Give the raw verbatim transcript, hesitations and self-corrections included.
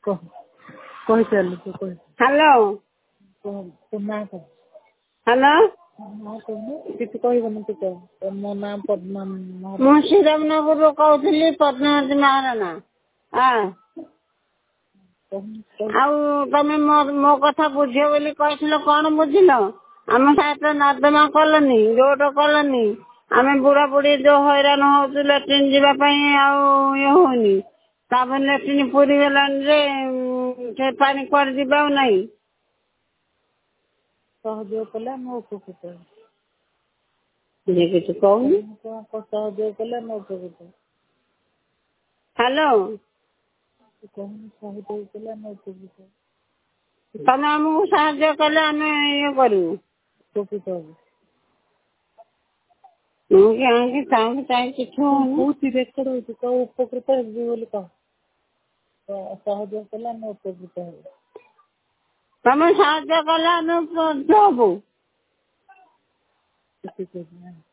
କହି ଚାଲୁ କହି। ହ୍ୟାଲୋ ହ୍ୟାଲୋ କିଛି କହିବନି ତୁ କହ। ମୋ ନାଁ ପଦ୍ମା। ମୁଁ ଶ୍ରୀରାମନଗରରୁ କହୁଥିଲି ପଦ୍ମାବତୀ ମହାରଣା। ଆଉ ତମେ ମୋ କଥା ବୁଝିବ ବୋଲି କହିଥିଲ, କଣ ବୁଝିଲ? ଆମ ସାହିତ ନର୍ଦ୍ଦମା କଲନି, ରୋଡ କଲନି। ଆମେ ବୁଢା ବୁଢୀ ଯୋଉ ହଇରାଣ ହଉଛୁ ଲାଟ୍ରିନ୍ ଯିବା ପାଇଁ, ଆଉ ଇଏ ହଉନି। ତାପରେ ଲାଟ୍ରିନ୍ ପୁରୀ ଗଲାଣି ଯେ ସେ ପାଣି କୁଆଡେ ଯିବା ଆଉ ନାହିଁ। ସହଯୋଗ କଲେ ଆମେ ଉପକୃତ। କିଛି କହୁନି। ସହଯୋଗ କଲେ ଆମେ ଉପକୃତ। ହ୍ୟାଲୋ କହୁନି ସହଯୋଗ କଲେ ଆମେ ଉପକୃତ। ତମେ ଆମକୁ ସାହାଯ୍ୟ କଲେ ଆମେ ଇଏ କରିବୁ। ଉପକୃତ ହବୁ। ମୁଁ କାହିଁକି କାହିଁକି କାହିଁକି କିଛି ହଉନି। ବହୁତ ରେକର୍ଡ ହଉଛି, କହ ଉପକୃତ ହେବି ବୋଲି କହ। ସହଯୋଗ କଲେ ଆମେ ଉପକୃତ ହବୁ। ତମେ ସାହାଯ୍ୟ କଲେ ଆମେ ଉପକୃତ ହବୁ।